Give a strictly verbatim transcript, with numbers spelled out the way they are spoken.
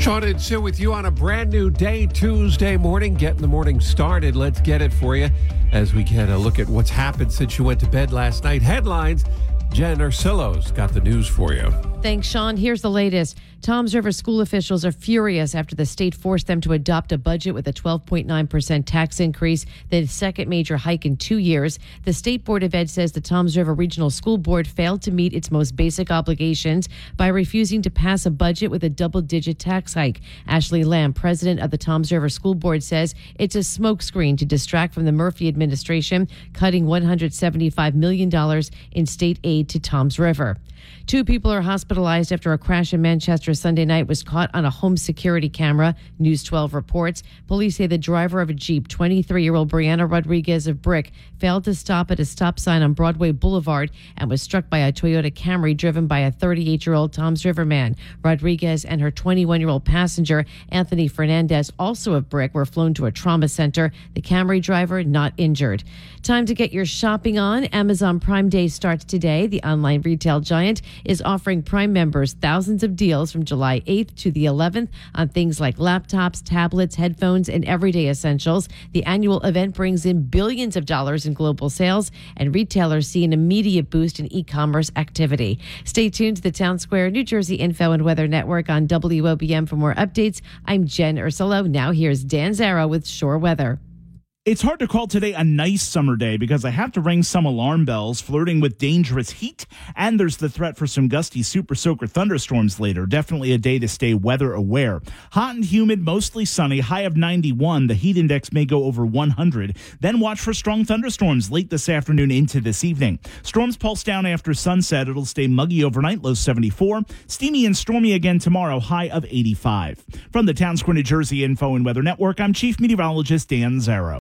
Sean and Sue with you on a brand new day, Tuesday morning, getting the morning started. Let's get it for you as we get a look at what's happened since you went to bed last night. Headlines, Jen Ursillo's got the news for you. Thanks, Sean. Here's the latest. Toms River school officials are furious after the state forced them to adopt a budget with a twelve point nine percent tax increase, the second major hike in two years. The State Board of Ed says the Toms River Regional School Board failed to meet its most basic obligations by refusing to pass a budget with a double-digit tax hike. Ashley Lamb, president of the Toms River School Board, says it's a smokescreen to distract from the Murphy administration, cutting one hundred seventy-five million dollars in state aid to Toms River. Two people are hospitalized after a crash in Manchester Sunday night was caught on a home security camera, News twelve reports. Police say the driver of a Jeep, twenty-three-year-old Brianna Rodriguez of Brick, failed to stop at a stop sign on Broadway Boulevard and was struck by a Toyota Camry driven by a thirty-eight-year-old Toms River man. Rodriguez and her twenty-one-year-old passenger, Anthony Fernandez, also of Brick, were flown to a trauma center. The Camry driver not injured. Time to get your shopping on. Amazon Prime Day starts today. The online retail giant is offering Prime members thousands of deals from July eighth to the eleventh on things like laptops, tablets, headphones, and everyday essentials. The annual event brings in billions of dollars in global sales, and retailers see an immediate boost in e-commerce activity. Stay tuned to the Town Square New Jersey Info and Weather Network on W O B M for more updates. I'm Jen Ursillo. Now here's Dan Zara with Shore Weather. It's hard to call today a nice summer day because I have to ring some alarm bells, flirting with dangerous heat, and there's the threat for some gusty super soaker thunderstorms later. Definitely a day to stay weather aware. Hot and humid, mostly sunny, high of ninety-one. The heat index may go over one hundred. Then watch for strong thunderstorms late this afternoon into this evening. Storms pulse down after sunset. It'll stay muggy overnight, low seventy-four. Steamy and stormy again tomorrow, high of eighty-five. From the Town Square, New Jersey Info and Weather Network, I'm Chief Meteorologist Dan Zara.